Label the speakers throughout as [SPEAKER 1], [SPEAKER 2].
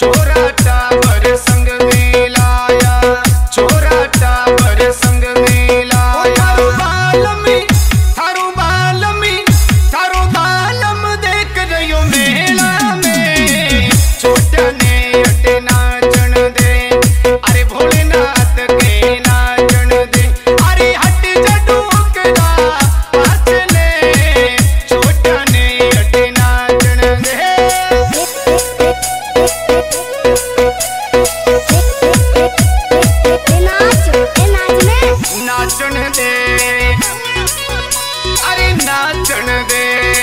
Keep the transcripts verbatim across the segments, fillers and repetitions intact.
[SPEAKER 1] छोरा टाबर संग में लाया, छोरा टाबर संग में लाया। थारू बालमी थारू बालमी थारू बालम देख रहियो मेला में, छोटा ने अटे नाचण दे, अरे भोलेनाथ के नाचण दे। अरे हट जा डोकरा पाछले, छोटा ने अटे नाचण दे। नाचण दे, अरे नाचण दे,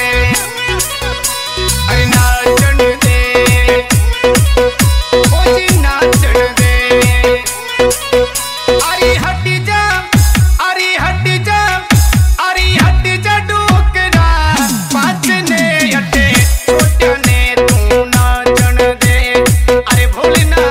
[SPEAKER 1] अरे नाचण दे, ओ जी नाचण दे। अरे हट जा, अरे हट जा, अरे हट जा डोकरा पाछने हटे, छोटा ने तू नाचण दे, अरे भोलेनाथ